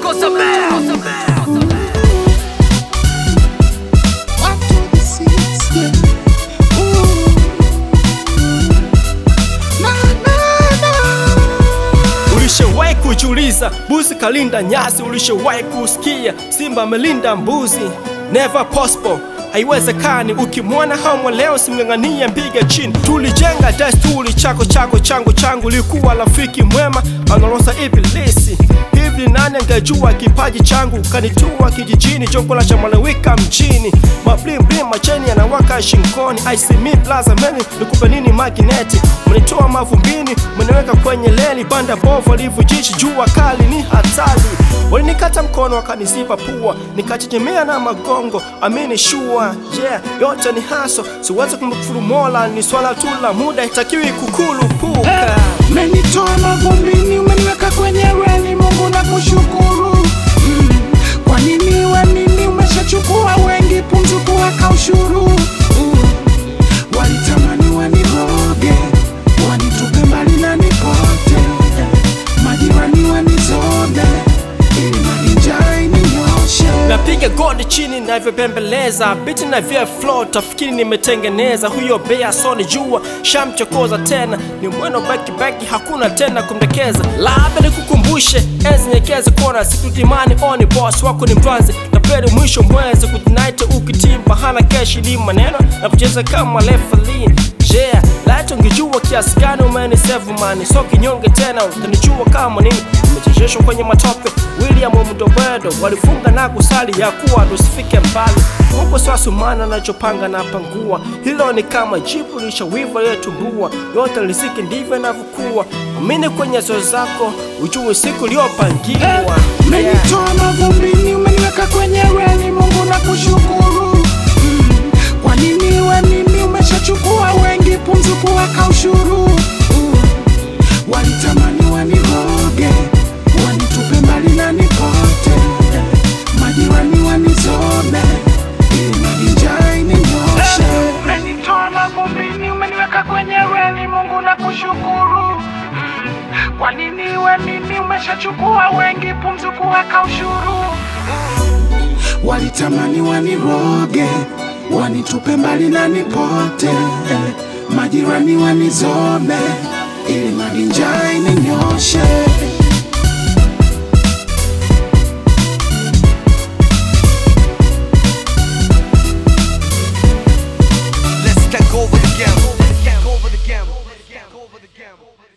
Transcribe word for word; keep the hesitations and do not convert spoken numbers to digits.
Kosa Bear. Ulishawahi kujiuliza mbuzi kalinda nyasi? Ulishawahi kusikia simba amelinda mbuzi? Never possible, haiwezekani. Ukimwona hamu leo simng'ang'ania, mpiga chini. Tulijenga desturi, chako chako changu changu, likuwa rafiki mwema analosa ibilisi. Hivi nani angejua kipaji changu? Kanitua kijijini, joko la chamalewika mjini. Mablim blim macheni yanawaka shingoni. I see me plaza meni, nikupe nini magneti? Mnitoa mavumbini, mniweka kwenye leli. Banda bovu alivujishi, jua kali ni hatari. Walinikata mkono wakaniziba pua, nikachechemea na magongo, amini shua. Yeah, yote ni haso, siwezi kumkufuru Mola, ni swala tu la muda, itakiwi kukulupuka. Hey, menitoa mavumbini, umeniweka kwenye reli, Mungu na kushukuru. mm. Kwa nini we mimi umeshachukua wengi, pumzi kuweka ushuru. mm. Walitamani waniroge, wanitupe mbali na nipote, majirani wanizobe, ili maninjai ninyoshe. Napiga godi chini navyobembeleza, biti na vya flow tafikiri nimetengeneza. Huyo bea soni jua, shamchokoza tena, ni mweno baki baki, hakuna tena kumdekeza. Labda nikukumbushe, enzi nyekezi kona, sikutimani oni boss wako ni mtwanzi. Tapeli mwisho mwezi kutinaite ukitimba, hana keshi ni maneno na kucheza kama referee. Yeah, laito ngejua kiasi gani umenisevu mani, so kinyonge tena utanijua kama nini. Umechesheshwa kwenye matope, William Mdobedo walifunga na kusali ya kuwa tusifike mbali. Huko sasa maana nachopanga na pangua, hilo ni kama jibu lishawiva yetumbua. Yote lisiki ndivyo inavyokuwa, amini kwenye zoe zako, ujue siku iliyopangiwa. Hey, menitoa mavumbini, umeniweka kwenye reli, Mungu na kushukuru. mm. Kwa nini we mimi umeshachukua wengi, pumzi kuweka ushuru. mm. Walitamani waniroge, wanitupe mbali na nipote, majirani wanizobe, ili maninjai ninyoshe. Umenitoa mavumbini, umeniweka kwenye reli, Mungu na kushukuru. mm. Kwa nini we mimi umeshachukua wengi, pumzi kuweka ushuru. mm. Walitamani waniroge, wanitupe mbali na nipote, majirani wanizobe, ili maninjai ninyoshe.